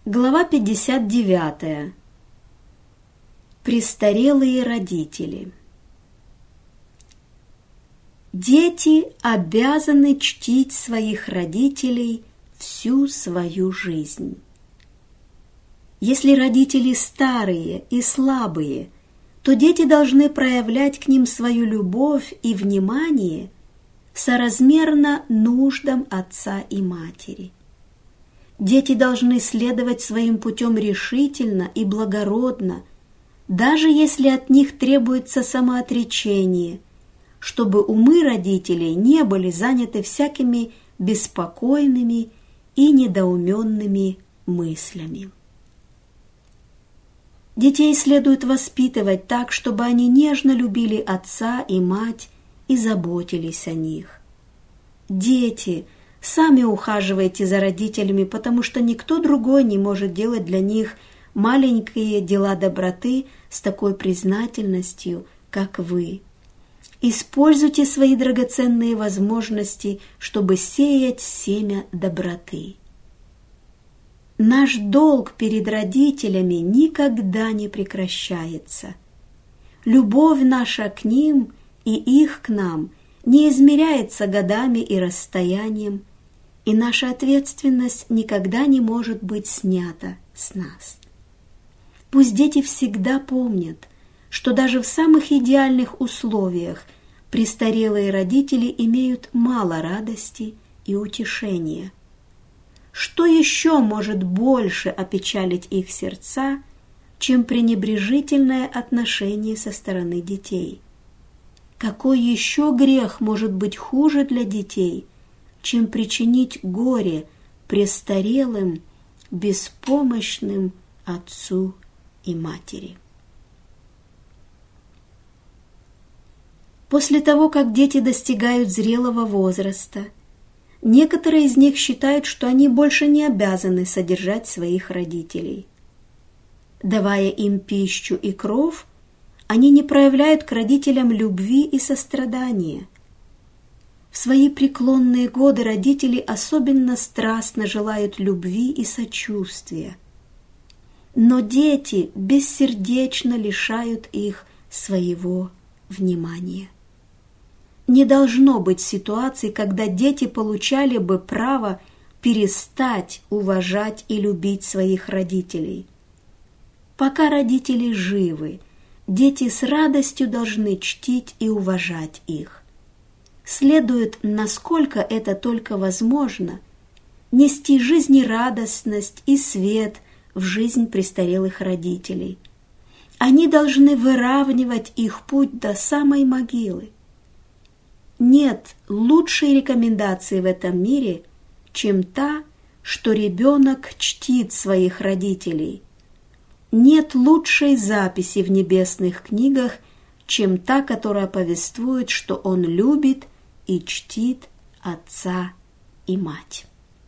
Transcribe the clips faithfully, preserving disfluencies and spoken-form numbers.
Глава пятьдесят девять. Престарелые родители. Дети обязаны чтить своих родителей всю свою жизнь. Если родители старые и слабые, то дети должны проявлять к ним свою любовь и внимание соразмерно нуждам отца и матери. Дети должны следовать своим путем решительно и благородно, даже если от них требуется самоотречение, чтобы умы родителей не были заняты всякими беспокойными и недоуменными мыслями. Детей следует воспитывать так, чтобы они нежно любили отца и мать и заботились о них. Дети, сами ухаживайте за родителями, потому что никто другой не может делать для них маленькие дела доброты с такой признательностью, как вы. Используйте свои драгоценные возможности, чтобы сеять семя доброты. Наш долг перед родителями никогда не прекращается. Любовь наша к ним и их к нам не измеряется годами и расстоянием, и наша ответственность никогда не может быть снята с нас. Пусть дети всегда помнят, что даже в самых идеальных условиях престарелые родители имеют мало радости и утешения. Что еще может больше опечалить их сердца, чем пренебрежительное отношение со стороны детей? Какой еще грех может быть хуже для детей, чем причинить горе престарелым, беспомощным отцу и матери? После того, как дети достигают зрелого возраста, некоторые из них считают, что они больше не обязаны содержать своих родителей. Давая им пищу и кров, они не проявляют к родителям любви и сострадания. В свои преклонные годы родители особенно страстно желают любви и сочувствия. Но дети бессердечно лишают их своего внимания. Не должно быть ситуаций, когда дети получали бы право перестать уважать и любить своих родителей. Пока родители живы, дети с радостью должны чтить и уважать их. Следует, насколько это только возможно, нести жизнерадостность и свет в жизнь престарелых родителей. Они должны выравнивать их путь до самой могилы. Нет лучшей рекомендации в этом мире, чем та, что ребенок чтит своих родителей. Нет лучшей записи в небесных книгах, чем та, которая повествует, что он любит и чтит отца и мать.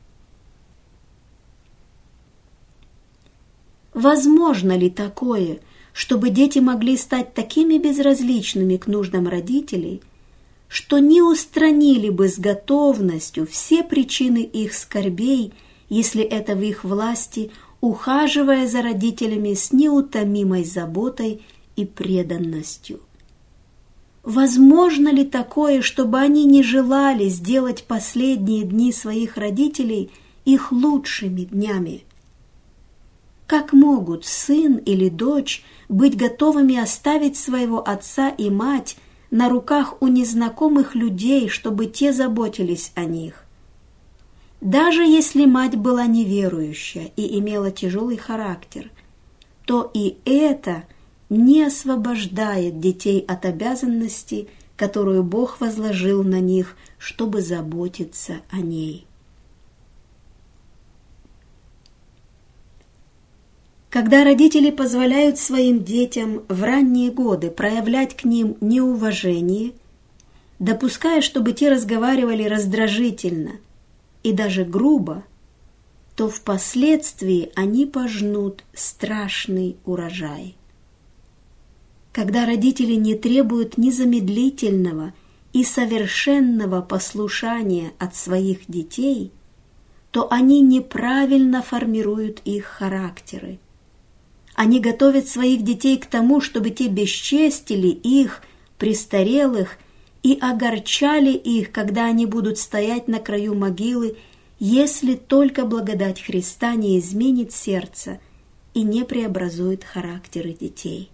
Возможно ли такое, чтобы дети могли стать такими безразличными к нуждам родителей, что не устранили бы с готовностью все причины их скорбей, если это в их власти, ухаживая за родителями с неутомимой заботой и преданностью? Возможно ли такое, чтобы они не желали сделать последние дни своих родителей их лучшими днями? Как могут сын или дочь быть готовыми оставить своего отца и мать на руках у незнакомых людей, чтобы те заботились о них? Даже если мать была неверующая и имела тяжелый характер, то и это не освобождает детей от обязанности, которую Бог возложил на них, чтобы заботиться о ней. Когда родители позволяют своим детям в ранние годы проявлять к ним неуважение, допуская, чтобы те разговаривали раздражительно и даже грубо, то впоследствии они пожнут страшный урожай. Когда родители не требуют незамедлительного и совершенного послушания от своих детей, что они неправильно формируют их характеры. Они готовят своих детей к тому, чтобы те бесчестили их, престарелых, и огорчали их, когда они будут стоять на краю могилы, если только благодать Христа не изменит сердце и не преобразует характеры детей.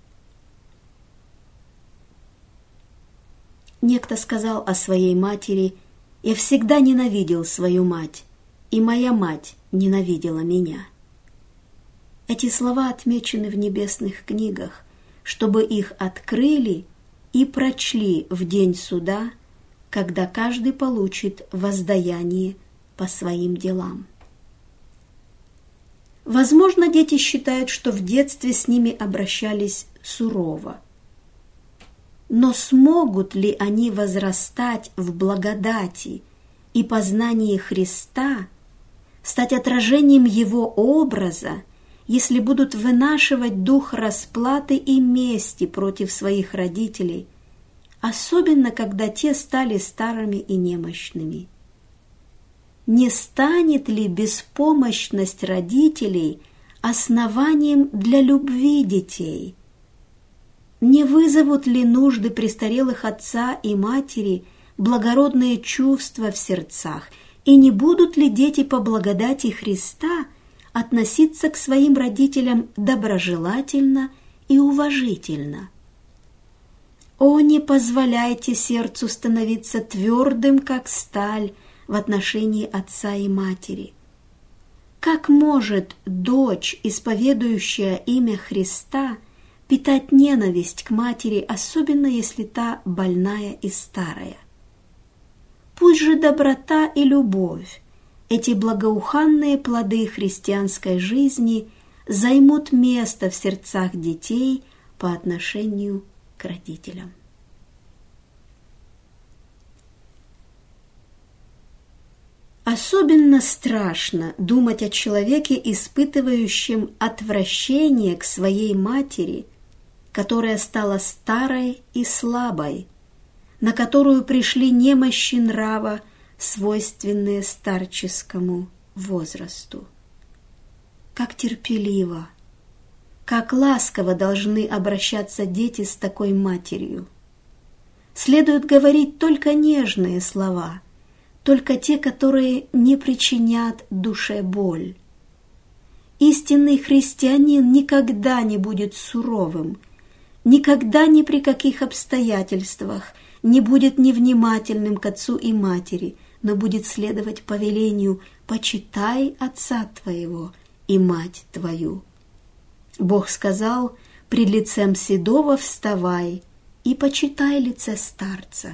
Некто сказал о своей матери: «Я всегда ненавидел свою мать, и моя мать ненавидела меня». Эти слова отмечены в небесных книгах, чтобы их открыли и прочли в день суда, когда каждый получит воздаяние по своим делам. Возможно, дети считают, что в детстве с ними обращались сурово. Но смогут ли они возрастать в благодати и познании Христа, стать отражением Его образа, если будут вынашивать дух расплаты и мести против своих родителей, особенно когда те стали старыми и немощными? Не станет ли беспомощность родителей основанием для любви детей? Не вызовут ли нужды престарелых отца и матери благородные чувства в сердцах, и не будут ли дети по благодати Христа относиться к своим родителям доброжелательно и уважительно? О, не позволяйте сердцу становиться твердым, как сталь, в отношении отца и матери. Как может дочь, исповедующая имя Христа, питать ненависть к матери, особенно если та больная и старая? Пусть же доброта и любовь, эти благоуханные плоды христианской жизни, займут место в сердцах детей по отношению к родителям. Особенно страшно думать о человеке, испытывающем отвращение к своей матери, которая стала старой и слабой, на которую пришли немощи нрава, свойственные старческому возрасту. Как терпеливо, как ласково должны обращаться дети с такой матерью. Следует говорить только нежные слова, только те, которые не причинят душе боль. Истинный христианин никогда не будет суровым, никогда ни при каких обстоятельствах не будет невнимательным к отцу и матери, но будет следовать повелению: «Почитай отца твоего и мать твою». Бог сказал: «Пред лицем седого вставай и почитай лице старца».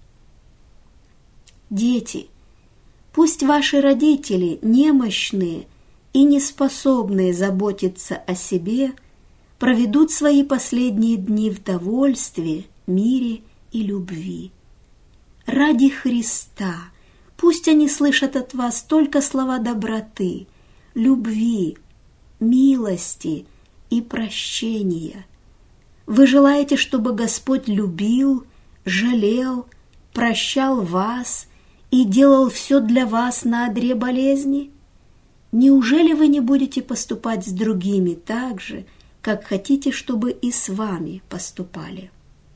Дети, пусть ваши родители, немощные и неспособные заботиться о себе, проведут свои последние дни в довольстве, мире и любви. Ради Христа пусть они слышат от вас только слова доброты, любви, милости и прощения. Вы желаете, чтобы Господь любил, жалел, прощал вас и делал все для вас на одре болезни? Неужели вы не будете поступать с другими так же, как хотите, чтобы и с вами поступали?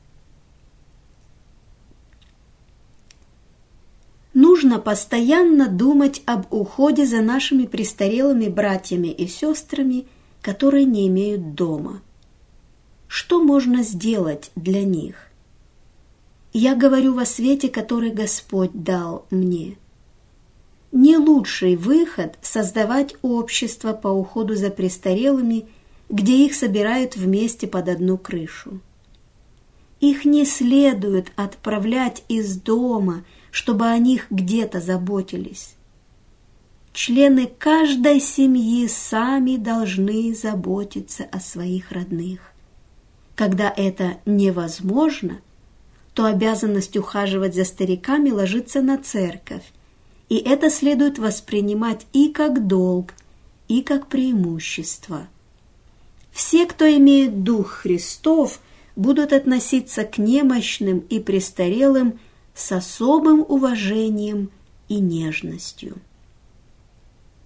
Нужно постоянно думать об уходе за нашими престарелыми братьями и сестрами, которые не имеют дома. Что можно сделать для них? Я говорю во свете, который Господь дал мне. Не лучший выход создавать общество по уходу за престарелыми, где их собирают вместе под одну крышу. Их не следует отправлять из дома, чтобы о них где-то заботились. Члены каждой семьи сами должны заботиться о своих родных. Когда это невозможно, то обязанность ухаживать за стариками ложится на церковь, и это следует воспринимать и как долг, и как преимущество. Все, кто имеет Дух Христов, будут относиться к немощным и престарелым с особым уважением и нежностью.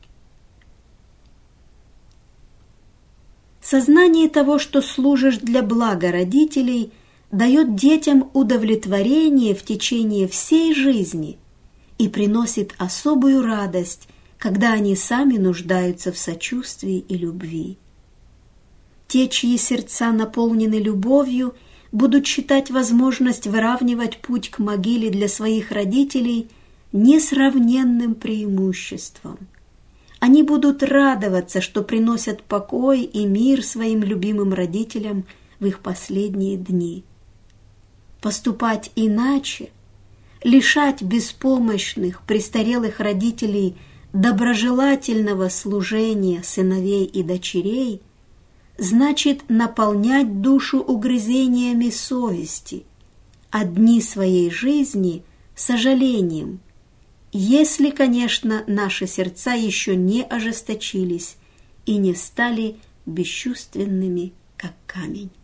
Сознание того, что служишь для блага родителей, дает детям удовлетворение в течение всей жизни и приносит особую радость, когда они сами нуждаются в сочувствии и любви. Те, чьи сердца наполнены любовью, будут считать возможность выравнивать путь к могиле для своих родителей несравненным преимуществом. Они будут радоваться, что приносят покой и мир своим любимым родителям в их последние дни. Поступать иначе, лишать беспомощных, престарелых родителей доброжелательного служения сыновей и дочерей значит наполнять душу угрызениями совести, а дни своей жизни – сожалением, если, конечно, наши сердца еще не ожесточились и не стали бесчувственными, как камень.